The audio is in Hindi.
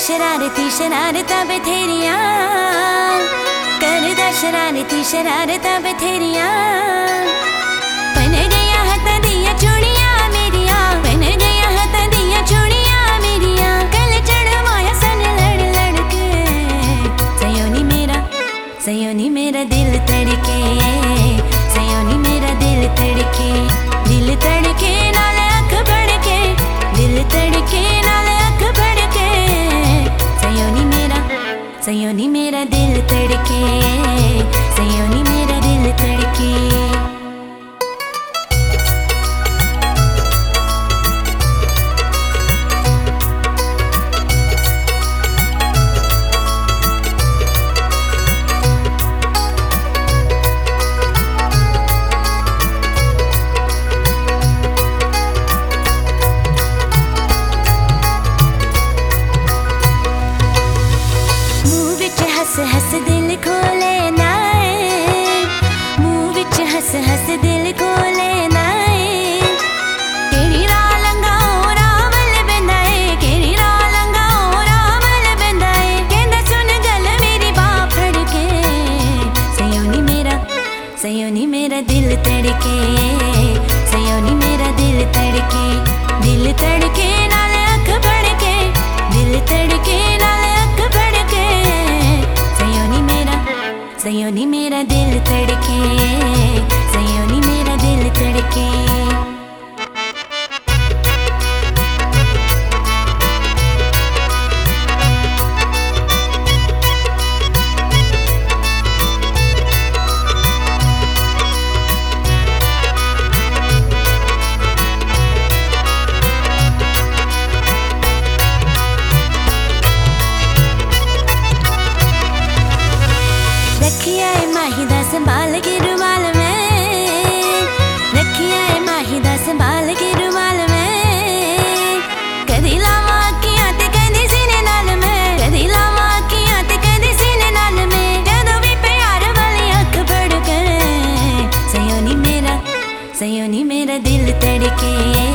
शरारती शरारतां बथेरियां, करदा शरारती शरारतां बथेरियां। बन गया हत्थां दियां चूड़ियां मेरियां, बन गया हत्थां दियां चूड़ियां मेरियां। कल चढ़वाया सन लड़ लड़ के, सयोनी मेरा दिल तड़के, सयोनी मेरा दिल तड़के। दिल तड़के नाल अख भड़के, दिल तड़के नाल अख भड़के। सयोनी मेरा दिल तड़के, सयोनी मेरा दिल तड़के। हस हस दिल खोले नाए, मुँह विच हस हस दिल खोले नाए। केड़ी राह लंघाओ रावल बंदाए, केड़ी राह लंघाओ रावल बंदाए। कहंदा सुन गल मेरी बाह फड़ के, सयोनी मेरा दिल तड़के, सयोनी मेरा दिल तड़के। दिल तड़के नाल अख भड़के, दिल तड़के नाल अख भड़के। सयोनी मेरा दिल तड़के, सयोनी मेरा दिल तड़के। रखिया है माही दा संभाल के रुमाल में, रखिया है माही दा संभाल के रुमाल में। कदी लावा अखियां ते कदी सीने नाल में, कदी लावा अखियां ते कदी सीने नाल में। जदों भी प्यार वाली अख भड़के, सयोनी मेरा दिल तड़के।